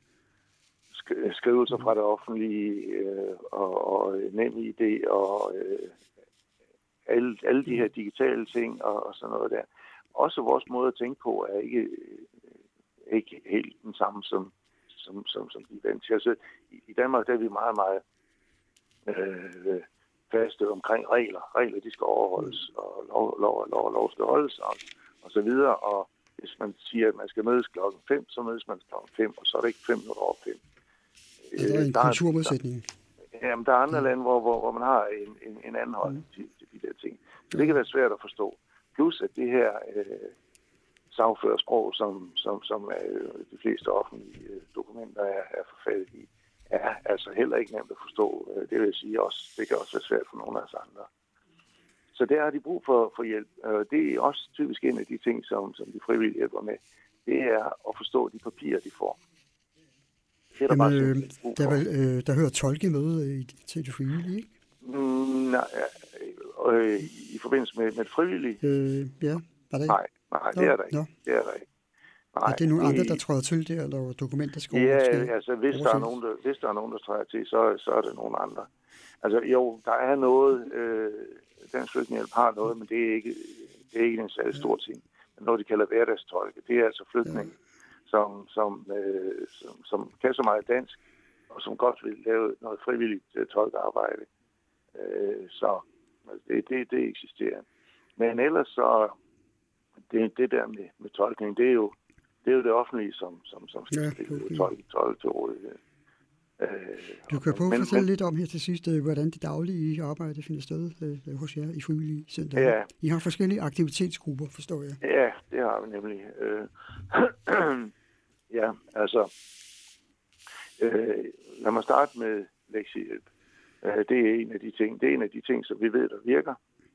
sk- skrivelser fra det offentlige øh, og, og nem idé og øh, alle, alle de her digitale ting og, og sådan noget der. Også vores måde at tænke på er ikke, ikke helt den samme som, som, som, som de vant til. Altså, i, I Danmark der er vi meget, meget øh, faste omkring regler. Regler, de skal overholdes, og lov, lov, lov, lov skal holdes, og, og så videre. Og hvis man siger, at man skal mødes klokken fem, så mødes man klokken fem, og så er det ikke fem minutter over fem. Ja, der er en der kulturmodsætning. Der, jamen, der er andre ja. lande, hvor, hvor, hvor man har en, en, en anden holdning til, til de der ting. Så det kan være svært at forstå. Plus, at det her øh, sagførersprog, som, som, som øh, de fleste offentlige øh, dokumenter er, er forfattet i, er altså heller ikke nemt at forstå. Øh, det vil jeg sige også, det kan også være svært for nogle af os andre. Så der har de brug for, for hjælp. Øh, det er også typisk en af de ting, som, som de frivillige hjælper med. Det er at forstå de papirer, de får. Det er der, Jamen, bare, øh, der, vel, øh, der hører tolke med i, til de frivillige, ikke? Mm, nej, øh, i forbindelse med, med frivillige? Øh, ja, var det? Nej, nej, det er der ikke. Det er der ikke. Nej, er det nogle andre, der træder til der, eller dokumenter skal Ja, altså hvis der, er nogen, der, hvis der er nogen, der træder til, så, så er det nogle andre. Altså jo, der er noget, øh, Dansk Flygtningehjælp har noget, men det er ikke, det er ikke en særlig stor ting. Men noget, de kalder hverdagstolke, det er altså flygtninge, ja. som, som, øh, som, som kan så meget dansk, og som godt vil lave noget frivilligt uh, tolkearbejde. Øh, så altså, det, det, det eksisterer. Men ellers så, det, det der med, med tolkning, det er jo det er jo det offentlige, som, som, som skal stille ja, tolke, tolke til rådighed. Øh, du kan prøve at fortælle men, lidt om her til sidst, hvordan det daglige arbejde finder sted øh, hos jer i frivillige center. Ja. I har forskellige aktivitetsgrupper, forstår jeg. Ja, det har vi nemlig. Øh, ja, altså, øh, lad mig starte med lektiehjælp. Øh, det er en af de ting, det er en af de ting, som vi ved, der virker,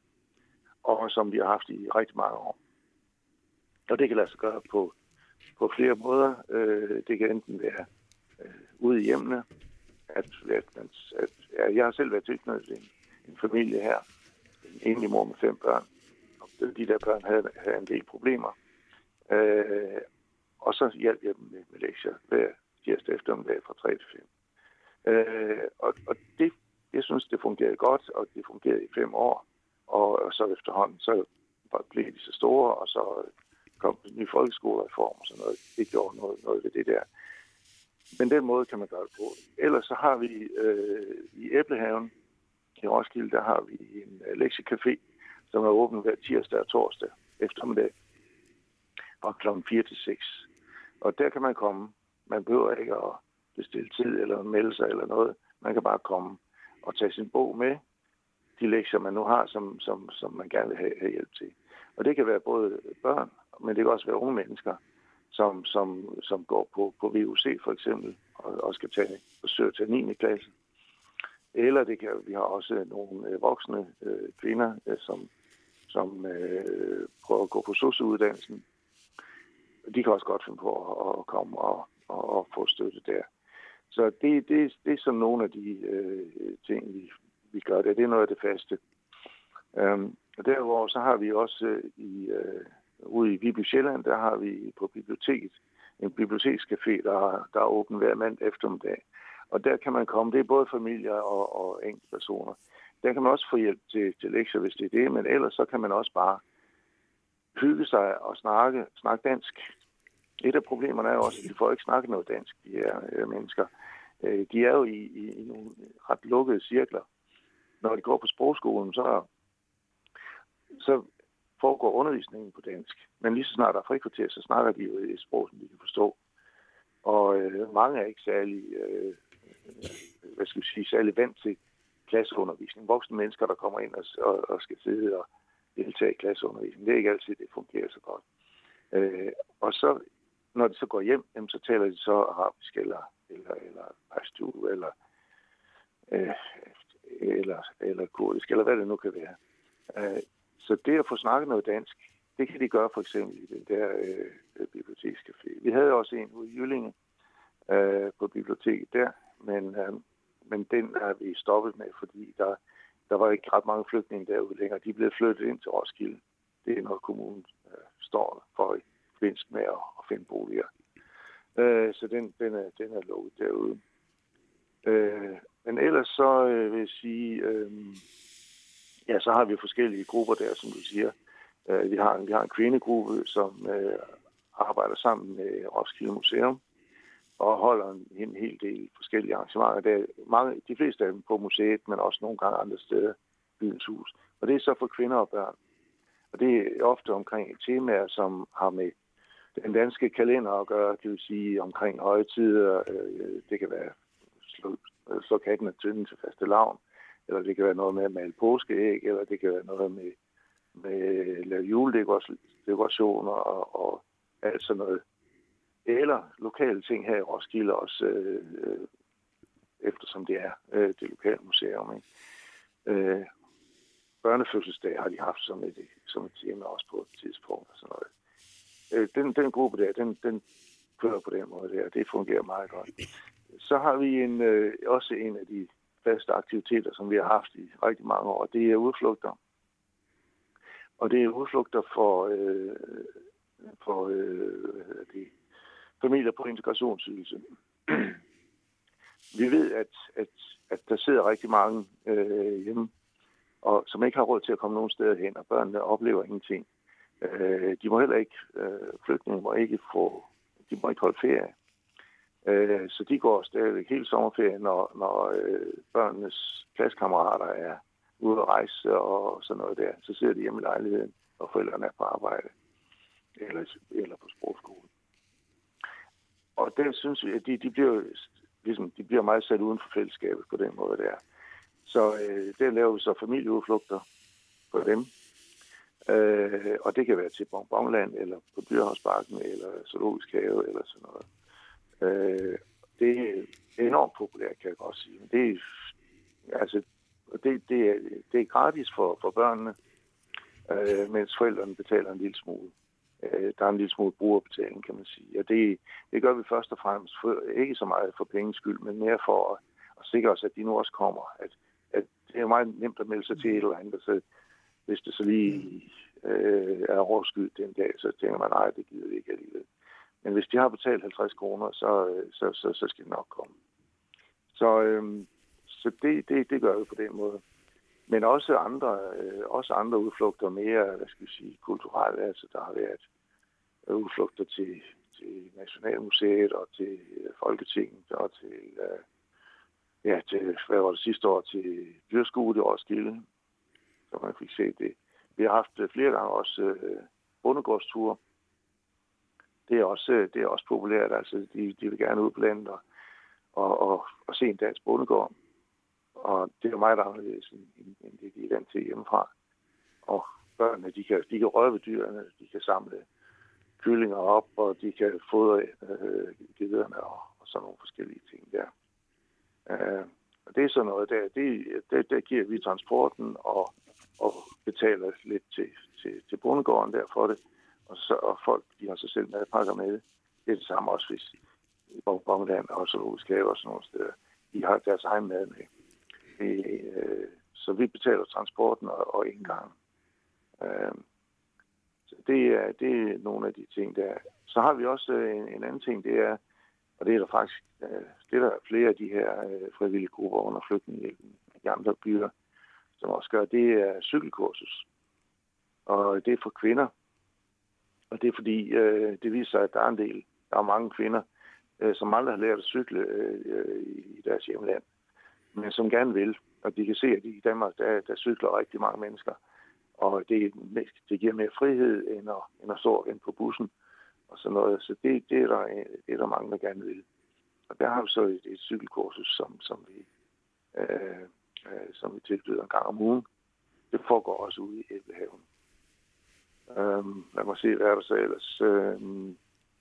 og som vi har haft i rigtig mange år. Og det kan lade sig gøre på på flere måder. Øh, det kan enten være øh, ude i hjemmene, at, at, at, at jeg har selv været tilknyttet en, en familie her, en enlig mor med fem børn, og de der børn havde, havde en del problemer. Øh, og så hjalp jeg dem med, med lektier hver tirsdag eftermiddag fra tre til fem. Øh, og og det, jeg synes, det fungerede godt, og det fungerede i fem år, og, og så efterhånden, så blev de så store, og så kom en ny folkeskolereform og sådan noget. Det gjorde noget, noget ved det der. Men den måde kan man gøre det på. Ellers så har vi øh, i Æblehaven i Roskilde, der har vi en uh, lektiecafé, som er åben hver tirsdag og torsdag eftermiddag fra klokken fire til seks. Og der kan man komme. Man behøver ikke at bestille tid eller melde sig eller noget. Man kan bare komme og tage sin bog med. de lektier, man nu har, som, som, som man gerne vil have, have hjælp til. Og det kan være både børn, men det kan også være unge mennesker, som, som, som går på, på V U C for eksempel, og, og skal tage, forsøge til niende klasse. Eller det kan, vi har også nogle øh, voksne øh, kvinder, øh, som, som øh, prøver at gå på sosu-uddannelsen. De kan også godt finde på at, at komme og, og, og få støtte der. Så det, det, det er sådan nogle af de øh, ting, vi, vi gør der. Det er noget af det faste. Um, og derudover så har vi også øh, i, øh, ude i Viby Sjælland, der har vi på biblioteket en bibliotekscafé, der, der er åben hver mandag eftermiddag. Og der kan man komme, det er både familier og, og enkeltpersoner. Der kan man også få hjælp til, til lektier, hvis det er det, men ellers så kan man også bare hygge sig og snakke, snakke dansk. Et af problemerne er jo også, at de får ikke snakket noget dansk, de her øh, mennesker. Øh, de er jo i, i, i nogle ret lukkede cirkler. Når de går på sprogskolen, så, så foregår undervisningen på dansk. Men lige så snart der er frikvarter, så snakker de jo et sprog, som de kan forstå. Og øh, mange er ikke særlig, øh, hvad skal vi sige, særlig vant til klasseundervisning. Voksne mennesker, der kommer ind og, og, og skal sidde og deltage i klasseundervisning. Det er ikke altid, det fungerer så godt. Øh, og så, når de så går hjem, jamen, så taler de så arabisk eller, eller, eller pashtu, eller, øh, eller, eller kurdisk, eller hvad det nu kan være. Øh, så det at få snakket noget dansk, det kan de gøre for eksempel i den der øh, bibliotekscafé. Vi havde også en ude i Jyllinge øh, på biblioteket der, men, øh, men den er vi stoppet med, fordi der, der var ikke ret mange flygtninge derude længere. De blev flyttet ind til Roskilde. Det er noget, kommunen øh, står for i forbindelse med at, at finde boliger. Øh, så den, den, er, den er lukket derude. Øh, men ellers så øh, vil jeg sige, øh, ja, så har vi forskellige grupper der, som du siger. Øh, vi, har en, vi har en kvindegruppe, som øh, arbejder sammen med Roskilde Museum og holder en, en hel del forskellige arrangementer. Der er mange, de fleste af dem på museet, men også nogle gange andre steder, Byens Hus. Og det er så for kvinder og børn. Og det er ofte omkring temaer, som har med den danske kalender at gøre, det vil sige omkring højtider. Øh, det kan være slå, slå katten af tynden til fastelavn, eller det kan være noget med at male påskeæg, eller det kan være noget med, med at lave juledekorationer og, og alt sådan noget. Eller lokale ting her i Roskilde også, øh, øh, eftersom det er øh, det lokale museum. Ikke? Øh, børnefødselsdag har de haft som et, som et tema også på et tidspunkt og sådan noget. Øh, den, den gruppe der, den, den kører på den måde der, det fungerer meget godt. Så har vi en, øh, også en af de faste aktiviteter, som vi har haft i rigtig mange år, det er udflugter. Og det er udflugter for, øh, for øh, de familier på integrationsydelse. Vi ved, at, at, at der sidder rigtig mange øh, hjemme, og som ikke har råd til at komme nogen steder hen, og børnene oplever ingenting. Øh, de må heller ikke, øh, flygtninge må ikke få, de må ikke holde ferie. Øh, så de går stadigvæk hele sommerferien, når, når øh, børnenes klassekammerater er ude at rejse og sådan noget der. Så sidder de hjemme i lejligheden, og forældrene er på arbejde, eller, eller på sprogskole. Og der synes vi, at de, de, bliver, ligesom, de bliver meget sat uden for fællesskabet på den måde der. Så øh, der laver vi så familieudflugter på dem. Øh, og det kan være til Bonbonland, eller på Dyrehavsbakken, eller Zoologisk Have, eller sådan noget. Øh, det er enormt populært, kan jeg godt sige. Det er, altså, det, det er, det er gratis for, for børnene, øh, mens forældrene betaler en lille smule. Øh, der er en lille smule brugerbetaling, kan man sige. Og det, det gør vi først og fremmest, for, ikke så meget for penges skyld, men mere for at, at sikre os, at de nu også kommer. At, at det er meget nemt at melde sig til et eller andet, så hvis det så lige øh, er overskyet den dag, så tænker man, nej, det gider vi ikke alligevel. Men hvis de har betalt halvtreds kroner, så, så, så, så skal det nok komme. Så, øhm, så det, det, det gør vi på den måde. Men også andre, øh, også andre udflugter, mere, hvad skal vi sige, kulturelle. Altså, der har været udflugter til, til Nationalmuseet og til Folketinget og til, øh, ja, til, hvad var det sidste år, til Dyrskue i Roskilde, så man fik se det. Vi har haft flere gange også øh, bondegårdsture. Det er også, det er også populært. Altså, de, de vil gerne ud på landet og, og, og, og se en dansk bondegård. Og det er jo meget anderledes, end, end det de er vant til hjemmefra. Og børnene, de kan, de kan røre ved dyrene, de kan samle kyllinger op, og de kan fodre øh, gederne og, og sådan nogle forskellige ting der. Øh, og det er sådan noget der, det, det, der giver vi transporten og, og betaler lidt til, til, til bondegården der for det. Og, så, og folk, de har sig selv madpakker med det. Det er det samme også, hvis Bongeland og zoologisk have og sådan nogle steder, de har deres egen mad med. Det, øh, så vi betaler transporten og, og indgangen. Øh, så det er, det er nogle af de ting, der er. Så har vi også en, en anden ting, det er, og det er der faktisk, øh, det er der flere af de her øh, frivillige grupper under flygtningehjælpen i andre byer, som også gør, det er cykelkursus. Og det er for kvinder. Og det er fordi, øh, det viser sig, at der er en del, der er mange kvinder, øh, som aldrig har lært at cykle øh, i deres hjemland, men som gerne vil. Og de kan se, at i Danmark, der, der cykler rigtig mange mennesker. Og det, det giver mere frihed, end at, end at stå ind på bussen og sådan noget. Så det, det, er der, det er der mange, der gerne vil. Og der har vi så et, et cykelkursus, som, som, vi, øh, øh, som vi tilbyder en gang om ugen. Det foregår også ude i Æblehaven. Øhm, lad mig se, hvad er der så ellers. Øhm,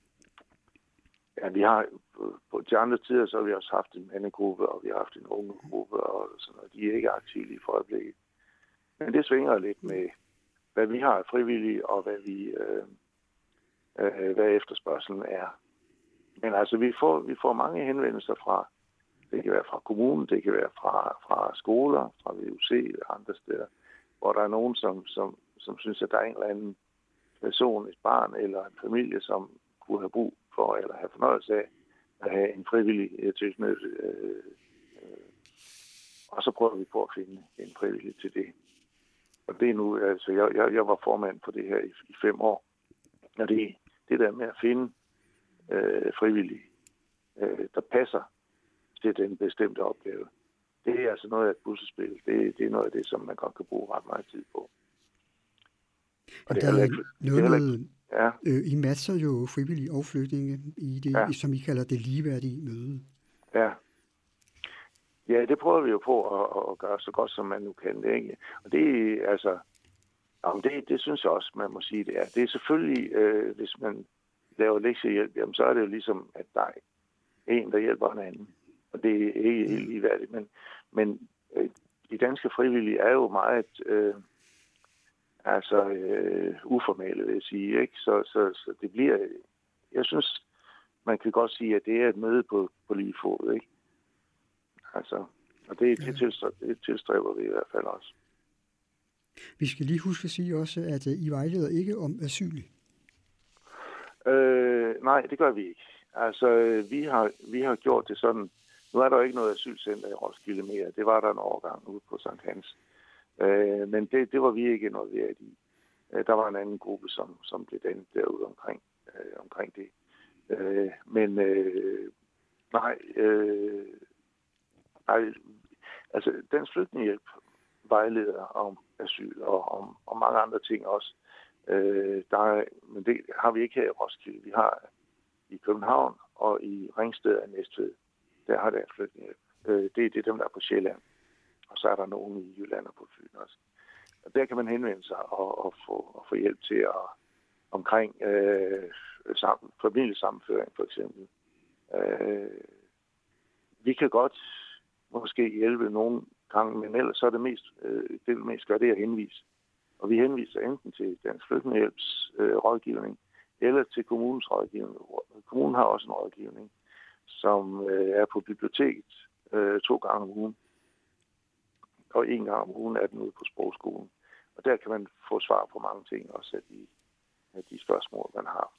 ja, vi har på de andre tider, så har vi også haft en mandegruppe, og vi har haft en ungegruppe, og sådan noget. De er ikke aktive lige for øjeblikket. Men det svinger lidt med, hvad vi har af frivillige, og hvad vi, øh, øh, hvad efterspørgselen er. Men altså, vi får, vi får mange henvendelser fra, det kan være fra kommunen, det kan være fra, fra skoler, fra V U C eller andre steder, hvor der er nogen, som, som, som synes, at der er en eller anden person, et barn eller en familie, som kunne have brug for, eller have fornøjelse af, at have en frivillig tilknyttet. Øh, øh, og så prøver vi på at finde en frivillig til det. Og det er nu, altså, jeg, jeg, jeg var formand for det her i, i fem år. Og det, det der med at finde øh, frivillige, øh, der passer til den bestemte opgave, det er altså noget af et puslespil. Det, det er noget af det, som man godt kan bruge ret meget tid på. Og det er der ikke, noget, det er ikke, ja. øh, I matcher jo frivillige og flygtninge i det, ja. som I kalder det ligeværdige møde. Ja. Ja, det prøver vi jo på at, at gøre så godt, som man nu kan det, ikke? Og det er altså, jamen det, det synes jeg også, man må sige, det er. Det er selvfølgelig, øh, hvis man laver lektiehjælp, jamen så er det jo ligesom, at der er en, der hjælper en anden. Og det er ikke helt ligeværdigt, men, men øh, de danske frivillige er jo meget øh, altså øh, uformelle, vil jeg sige, ikke? Så, så, så det bliver, jeg synes, man kan godt sige, at det er et møde på, på lige fod, ikke? Altså, og det, det, tilstræber, det tilstræber vi i hvert fald også. Vi skal lige huske at sige også, at I vejleder ikke om asyl. Øh, nej, det gør vi ikke. Altså, vi har, vi har gjort det sådan. Nu er der jo ikke noget asylcenter i Roskilde mere. Det var der en overgang ude på Sankt Hans. Øh, men det, det var vi ikke involveret i. Øh, der var en anden gruppe, som, som blev dannet derude omkring, øh, omkring det. Øh, men øh, nej, øh, nej, altså Dansk Flygtningehjælp vejleder om asyl og om, om mange andre ting også. Øh, der er, men det har vi ikke her i Roskilde. Vi har i København og i Ringsted og Næstved. Der har Dansk Flygtningehjælp. Øh, det, det er dem, der er på Sjælland. Og så er der nogen i Jylland og på Fyn også. Og der kan man henvende sig og, og, få, og få hjælp til at, omkring øh, sammen, familiesammenføring for eksempel. Øh, vi kan godt måske hjælpe nogle gange, men ellers så er det mest, øh, det vi mest gør, det er at henvise. Og vi henviser enten til Dansk Flygtningehjælps øh, rådgivning, eller til kommunens rådgivning. Kommunen har også en rådgivning, som øh, er på biblioteket øh, to gange om ugen. Og en gang om ugen er den ude på sprogskolen. Og der kan man få svar på mange ting, også af de, af de spørgsmål, man har.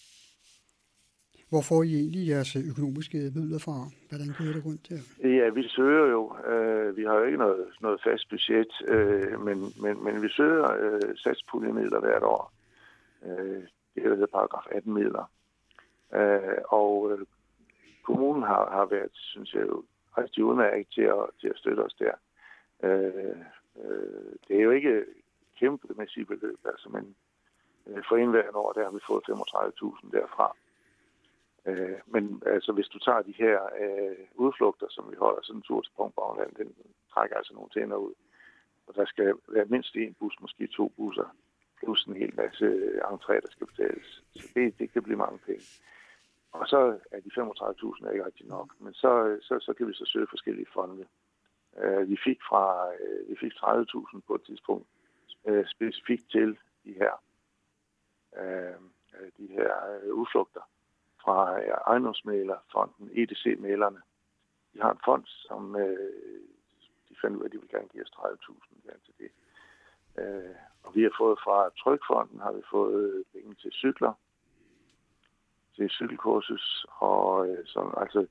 Hvor får I egentlig jeres økonomiske midler fra? Hvordan kører det rundt der? Ja, vi søger jo. Øh, vi har jo ikke noget, noget fast budget, øh, men, men, men vi søger øh, satspuljemidler hvert år. Øh, det hedder paragraf atten midler. Øh, og øh, kommunen har, har været, synes jeg jo, rigtig udmærket til at, til at støtte os der. Øh, øh, det er jo ikke kæmpemæssigt beløb, altså, men øh, for indværende år, der har vi fået femogtredive tusind derfra. Øh, men altså, hvis du tager de her øh, udflugter, som vi holder, sådan en tur til Prongbagland, den trækker altså nogle tænder ud. Og der skal være mindst en bus, måske to busser, plus en hel masse entré, der skal betales. Så det, det kan blive mange penge. Og så er de femogtredive tusind ikke rigtig nok, men så, så, så kan vi så søge forskellige fonde. Uh, vi fik fra uh, vi fik tredive tusind på et tidspunkt uh, specifikt til de her uh, de her uh, udflugter fra uh, ejendomsmæglerfonden E D C-mælerne. De har en fond, som uh, de fandt ud af, at de vil gerne give os tredive tusind til det. Uh, og vi har fået fra Trykfonden har vi fået penge til cykler, til cykelkursus og uh, sådan altså.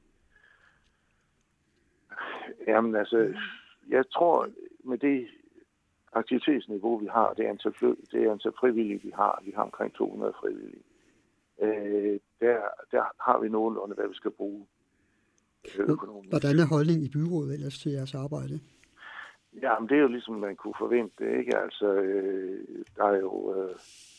Jamen altså, jeg tror med det aktivitetsniveau, vi har, det antal, det antal frivillige, vi har, vi har omkring to hundrede frivillige, øh, der, der har vi nogenlunde, hvad vi skal bruge økonomisk. Hvordan er holdningen i byrådet ellers til jeres arbejde? Jamen, det er jo ligesom, man kunne forvente det, ikke? Altså, øh, der er jo øh,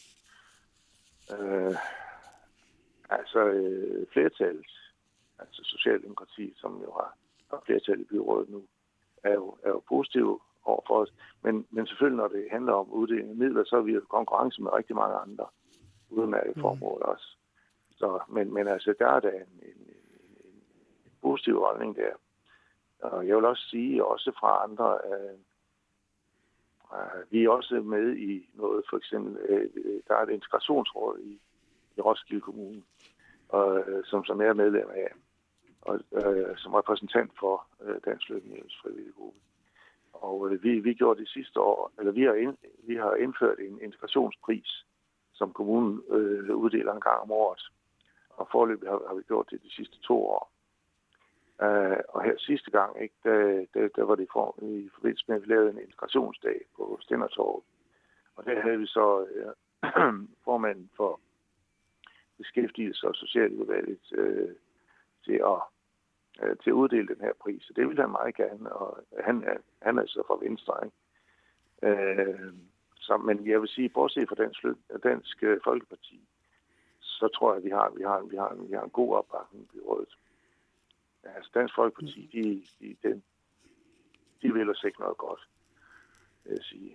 øh, altså øh, flertallet, altså Socialdemokratiet, som jo har og flertal i byrådet nu, er jo, er jo positive over for os. Men, men selvfølgelig, når det handler om uddeling af midler, så er vi i konkurrence med rigtig mange andre udmærkede mm. formål også. Så, men, men altså, der er der en, en, en, en positiv holdning der. Og jeg vil også sige, også fra andre, øh, øh, vi er også med i noget, for eksempel, øh, der er et integrationsråd i, i Roskilde Kommune, og, øh, som, som jeg er medlem af. Og, øh, som repræsentant for øh, Dansk Flygtningehjælps frivillige gruppe. Og øh, vi, vi gjorde det sidste år, eller vi har, ind, vi har indført en integrationspris, som kommunen øh, uddeler en gang om året. Og foreløbig har, har vi gjort det de sidste to år. Uh, og her sidste gang, ikke, der, der, der var det for, i forbindelse med, at vi lavede en integrationsdag på Stendertorvet. Og der havde vi så øh, formanden for beskæftigelse og socialudvalget øh, til at, øh, til at uddele den her pris. Så det vil han meget gerne, og han er, han er så fra Venstre, ikke? Øh, så, men jeg vil sige, bortset fra Dansk, Dansk Folkeparti, så tror jeg, at vi har, vi har, vi har, vi har en god opbakning i rådet. Altså Dansk Folkeparti, de, de, de, de vil os ikke noget godt, vil jeg sige.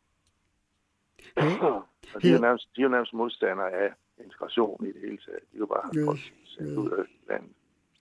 Ja. Og de er, nærmest, de er nærmest modstandere af integration i det hele taget. De er jo bare yes. folk sendt ud af landet.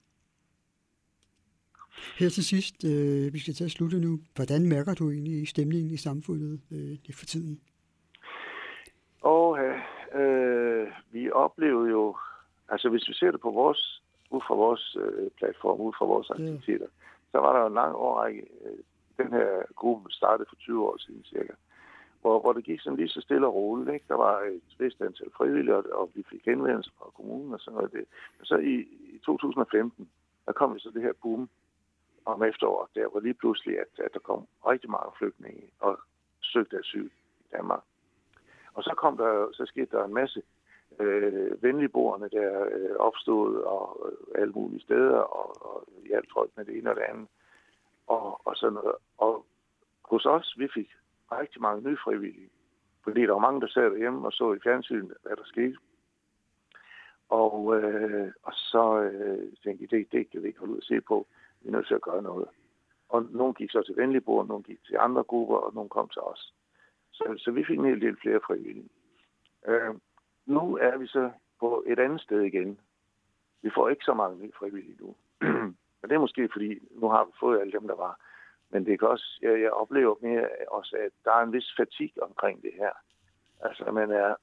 Her til sidst, øh, vi skal til at slutte nu. Hvordan mærker du egentlig stemningen i samfundet øh, for tiden? Og øh, vi oplevede jo, altså hvis vi ser det på vores, ud fra vores øh, platform, ud fra vores aktiviteter, ja. Så var der jo en lang årrække, øh, den her gruppe startede for tyve år siden cirka, hvor, hvor det gik sådan lige så stille og roligt, ikke? Der var et vist antal frivillige, og, og vi fik henvendelser fra kommunen og sådan noget. Det. Men så i, i to tusind og femten, der kom så det her boom om efteråret, der var lige pludselig, at, at der kom rigtig mange flygtninge og søgte asyl i Danmark. Og så kom der, så skete der en masse øh, venligboerne, der øh, opstod og øh, alle mulige steder, og, og hjalp folk med det ene og det andet. Og, og sådan noget. Og hos os, vi fik rigtig mange nye frivillige, fordi der var mange, der sad derhjemme og så i fjernsynet, hvad der skete. Og, øh, og så øh, tænkte jeg, det, det kan vi ikke holde ud at se på. Vi er nødt til at gøre noget. Og nogle gik så til venligboerne, nogle gik til andre grupper, og nogle kom til os. Så, så vi fik en hel del flere frivillige. Øh, nu er vi så på et andet sted igen. Vi får ikke så mange nye frivillige nu. Men det er måske fordi, nu har vi fået alle dem, der var. Men det kan også, jeg, jeg oplever mere også, at der er en vis fatigue omkring det her. Altså, man er...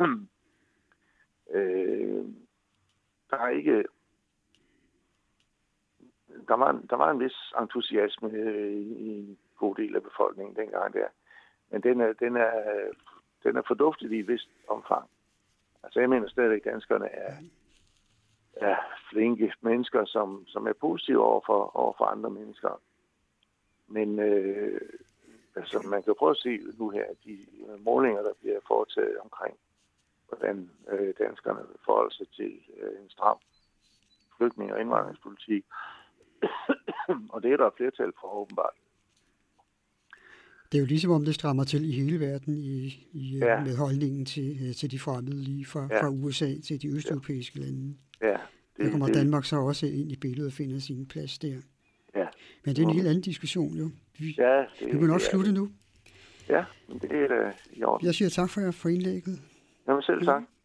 øh, der er ikke... Der var, der var en vis entusiasme i, i en god del af befolkningen dengang der. Men den er, den er, den er forduftet i et vist omfang. Altså, jeg mener stadig, at danskerne er, er flinke mennesker, som, som er positive over for, over for andre mennesker. Men øh, altså, man kan prøve at se nu her, de målinger, der bliver foretaget omkring, hvordan øh, danskerne forholder sig til øh, en stram flygtning- og indvandringspolitik. Og det er der flertal for, åbenbart. Det er jo ligesom om det strammer til i hele verden i, i, ja. med holdningen til, til de fremmede, lige fra, ja. fra U S A til de østeuropæiske ja. lande. Ja, Det, der kommer det, Danmark så også ind i billedet og finder sin plads der. Ja. Men det er en helt anden diskussion, jo. Vi, ja, det, vi må nok det slutte nu. Ja, det er da i orden. Jeg siger tak for jer for indlægget. Jamen selv tak.